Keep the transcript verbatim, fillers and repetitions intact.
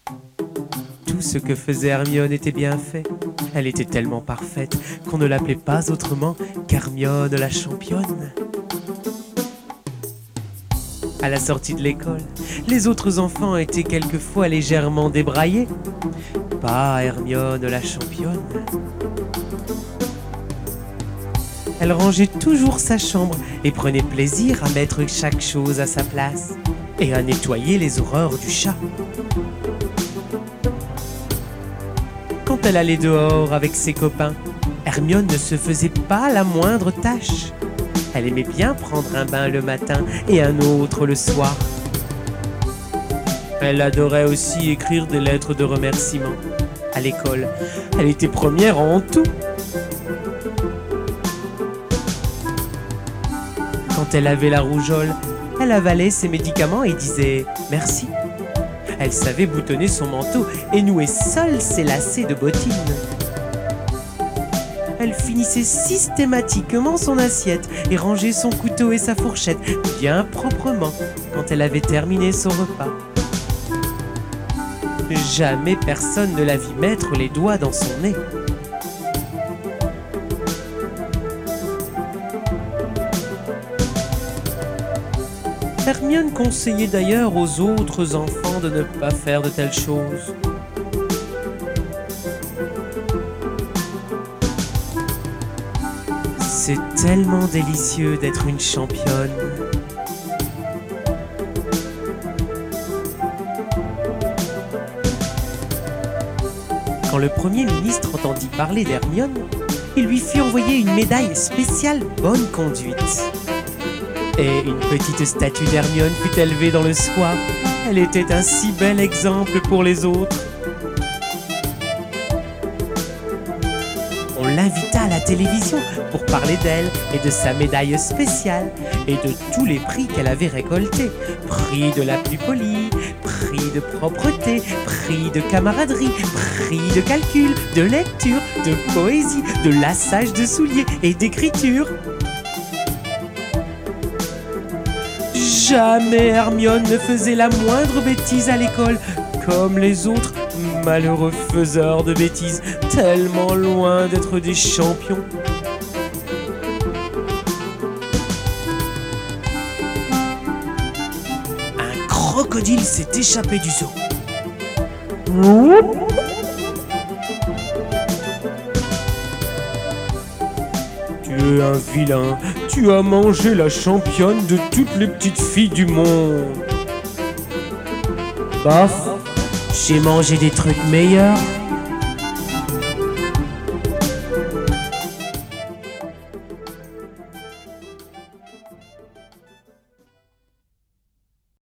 Tout ce que faisait Hermione était bien fait. Elle était tellement parfaite qu'on ne l'appelait pas autrement qu'Hermione la championne. À la sortie de l'école, les autres enfants étaient quelquefois légèrement débraillés. Pas Hermione la championne. Elle rangeait toujours sa chambre et prenait plaisir à mettre chaque chose à sa place et à nettoyer les horreurs du chat. Quand elle allait dehors avec ses copains, Hermione ne se faisait pas la moindre tâche. Elle aimait bien prendre un bain le matin et un autre le soir. Elle adorait aussi écrire des lettres de remerciement. À l'école, elle était première en tout. Quand elle avait la rougeole, elle avalait ses médicaments et disait « merci ». Elle savait boutonner son manteau et nouer seule ses lacets de bottines. Elle finissait systématiquement son assiette et rangeait son couteau et sa fourchette bien proprement quand elle avait terminé son repas. Jamais personne ne la vit mettre les doigts dans son nez. Hermione conseillait d'ailleurs aux autres enfants de ne pas faire de telles choses. C'est tellement délicieux d'être une championne. Quand le Premier ministre entendit parler d'Hermione, il lui fit envoyer une médaille spéciale bonne conduite. Et une petite statue d'Hermione fut élevée dans le square. Elle était un si bel exemple pour les autres. On l'invita à la télévision pour parler d'elle et de sa médaille spéciale et de tous les prix qu'elle avait récoltés. Prix de la plus polie, prix de propreté, prix de camaraderie, prix de calcul, de lecture, de poésie, de lassage de souliers et d'écriture. Jamais Hermione ne faisait la moindre bêtise à l'école, comme les autres malheureux faiseurs de bêtises, tellement loin d'être des champions. Un crocodile s'est échappé du zoo. Tu es un vilain, tu as mangé la championne de toutes les petites filles du monde. Bof, j'ai mangé des trucs meilleurs.